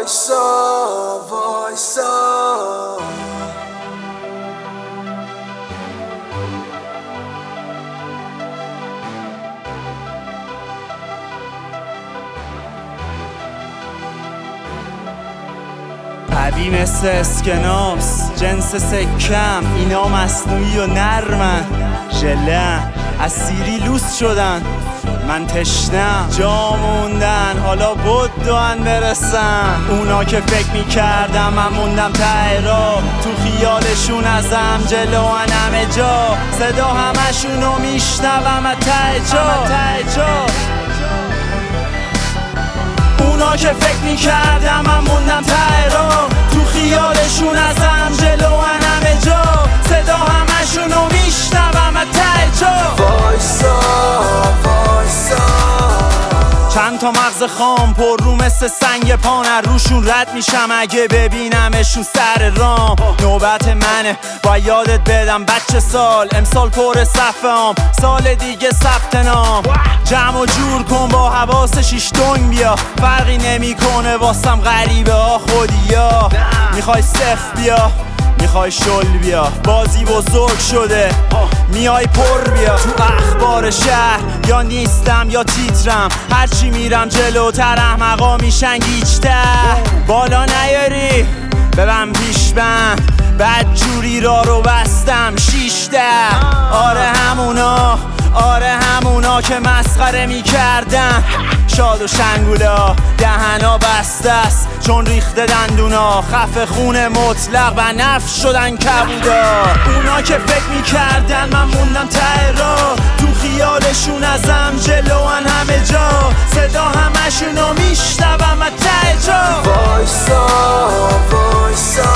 وایسا وایسا قوی مثل اسکناس جنس سکم، اینا مصنوعی و نرمن، ژلن از سیری لوس شدن، من تشنم جا موندن، حالا بدوان برسن. اونا که فکر میکردم من موندم ته راه، تو خیالشون ازم جلوان همه جا، صدا همشونو میشنوم از ته جا. اونا که فکر میکردم من موندم ته راه، تو خیالشون ازم جلوان همه جا، صدا همشونو میشنوم از ته جا. وایسا وایسا چند تا مغز خام پر رو مثل سنگ پانر، روشون رد میشم اگه ببینمشون سر رام. نوبت منه با یادت بدم بچه سال، امسال پر صفحه هام، سال دیگه ثبت نام. جمع و جور کن با حواس شیش دنگ بیا، فرقی نمیکنه واسم غریبه ها خودیا. میخوای صفر بیا میخوای شل بیا، بازی بزرگ شده میای پر بیا. تو اخبار شهر یا نیستم یا تیترم، هرچی میرم جلوتر احمقا میشن گیج‌تر. بالا نیاری ببن پیش بند، بد جوری را رو بستم 6 آره همونا که مسخره میکردن، شاد و شنگولا دهنا بسته است چون ریخته دندونا، خفه خون مطلق بنفش شدن کبودا. اونا که فکر میکردن من موندم ته راه، تو خیالشون ازم جلوان همه جا، صدا همشونو میشنوم از ته جا. وایسا وایسا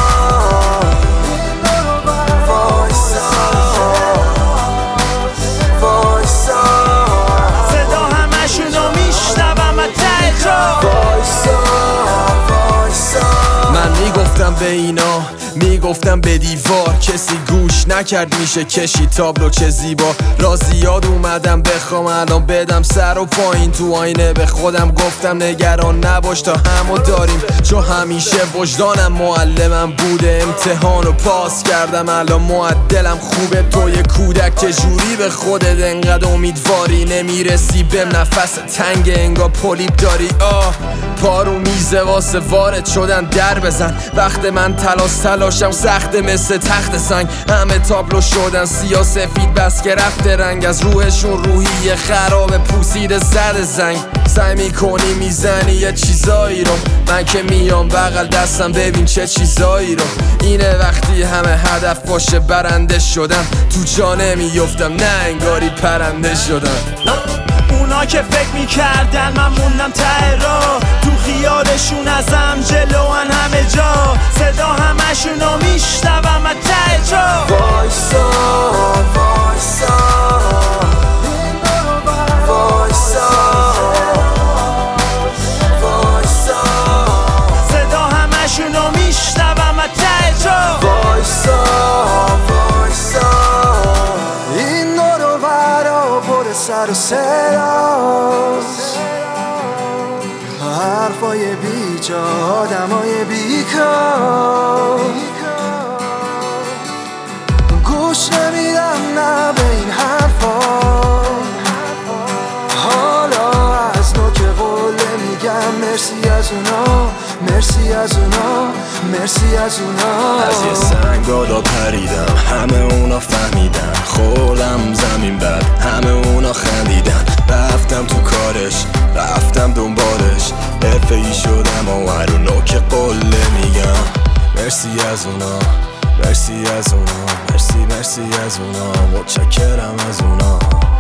میگفتم به اینا میگفتم به دیوار، کسی گوش نکرد میشه کشی تابلو چه زیبا. رازیاد اومدم بخوام الان بدم سر و پایین، تو آینه به خودم گفتم نگران نباش تا همو داریم، چون همیشه وجدانم معلمم بوده. امتحانو پاس کردم الان معدلم خوبه، تو یه کودک که جوری به خودت انقدر امیدواری، نمیرسی به نفس تنگ انگار پولیپ داری. پارو میزه واسه وارد شدن در بزن، وقت من تلاشم سخته مثل تخت سنگ. همه تابلو شدن سیاه سفید بس که رفته رنگ، از روحشون روحی خراب پوسیده زد زنگ. سعی میکنی میزنی یه چیزایی رو، من که میام بغل دستم ببین چه چیزایی رو. اینه وقتی همه هدف باشه برنده شدن، تو جا نمیفتم نه انگاری پرنده شدن. اونا که فکر میکردن من موندم ته راه، تو خیالشون ازم جلوان همه جا، صدا همشونو میشنوم از ته جا. وایسا وایسا وایسا وایسا، صدا همشونو میشنوم از ته جا. وایسا وایسا این دور و برا پر سر و صداست، حرفای بیجا آدمای بیکار، گوش نمیدم نه به این حرفا. حالا از نوک قله میگم مرسی از اونا، مرسی از اونا، مرسی از اونا. از یه سنگادا پریدم همه اونا فهمیدن، خوردم زمین بعد همه اونا خندیدن. رفتم تو کارش رفتم دنبالش، حرفه‌ای شدم و هر نوک قله میگم مرسی از اونا، مرسی از اونا، مرسی از اونا، متشکرم از اونا.